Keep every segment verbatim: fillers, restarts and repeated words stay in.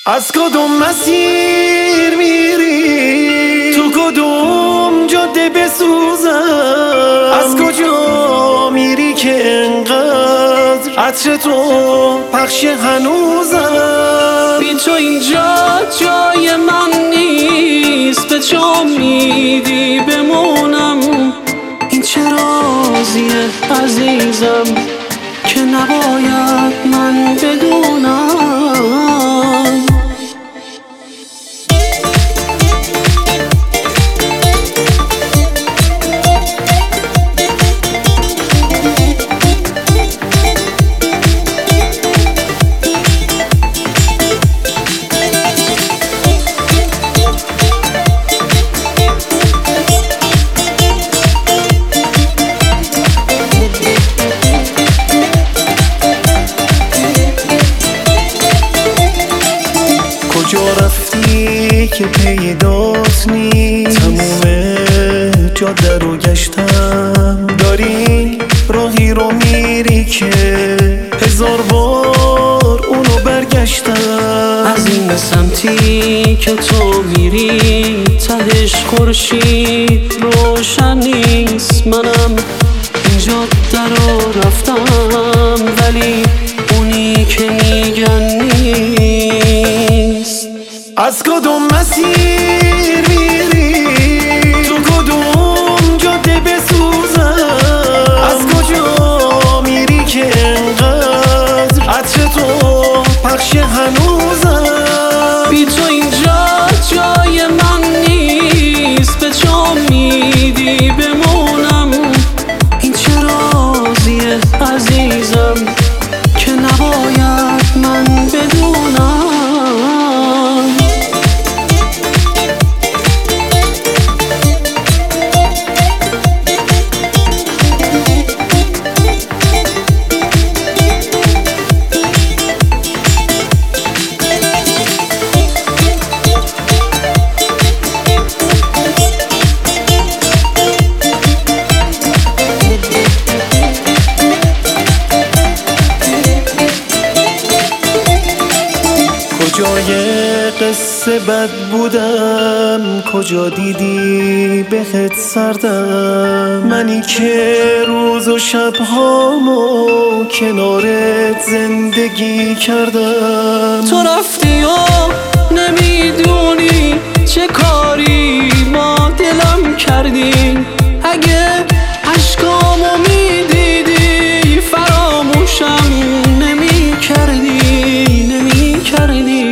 از کدوم مسیر میری؟ تو کدوم جاده بسوزم؟ از کجا میری که انقدر عطر تو پخش هنوزم؟ بی تو اینجا جای من نیست، به چه امیدی بمونم؟ این چه رازیه عزیزم که نباید من بدونم؟ کجا رفتی که پیدات نیست؟ تموم جاده رو گشتم، داری راهی رو میری که هزار بار اونو برگشتم. از این سمتی که تو میری تهش خورشید روشن نیست. منم این جاده رو رفتم ولی اونی که میگن نیست. از کدوم مسیر میری؟ تو کدوم جاده بسوزم؟ از کجا میری که انقدر عطر تو پخش هنوزم؟ بی تو اینجا جای من نیست، به چه امیدی بمونم؟ این چه رازیه عزیزم که نباید من بدونم؟ کجای قصه بد بودم؟ کجا دیدی بهت سردم؟ منی که روز و شبهامو کنارت زندگی کردم. تو رفتی و نمیدونی چه کاری ما دلم کردیم. اگه عشقامو میدیدی فراموشم نمی کردی نمی کردی.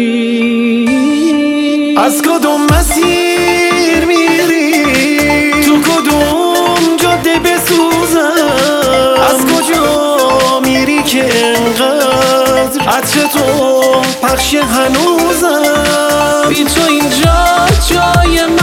از کدوم مسیر میری؟ تو کدوم جاده بسوزم؟ از کجا میری که انقدر عطر تو پخش هنوزم؟ بی تو اینجا جای من